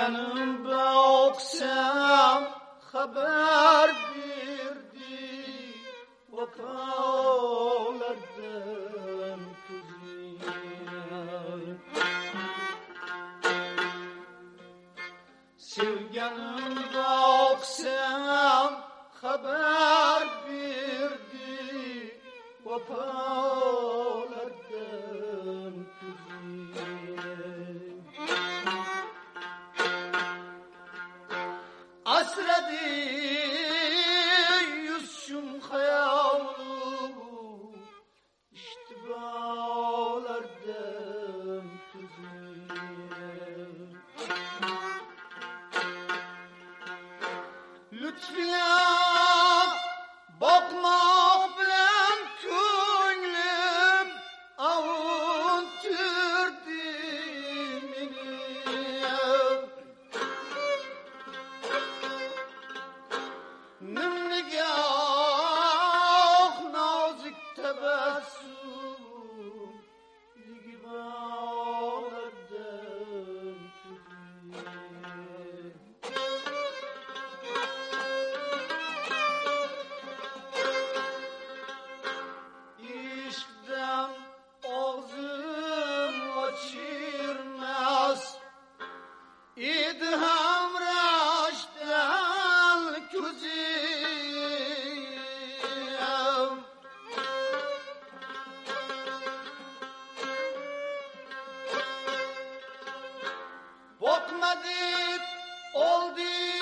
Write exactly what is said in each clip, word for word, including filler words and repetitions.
Sevgenim baksam haber verdi vakalardan kızım. Sevgenim baksam haber verdi vakalardan kızım. Asredi yüzüm hayalı iştibalardan kızım. Lütfiye bakmak bilen könlüm avunturdu beni. Nimnigah nazik tebessüm ligibalardan kızım. İşkden ağzım açırmaz İdham raşten kuzim. Bakmadık oldu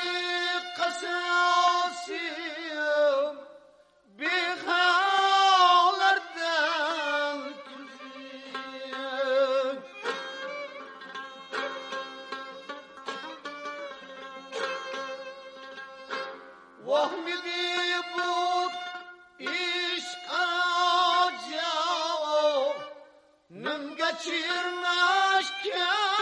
kasasım bihalardan kuzim. Vahmidi bu iş acaba nım geçirmez ki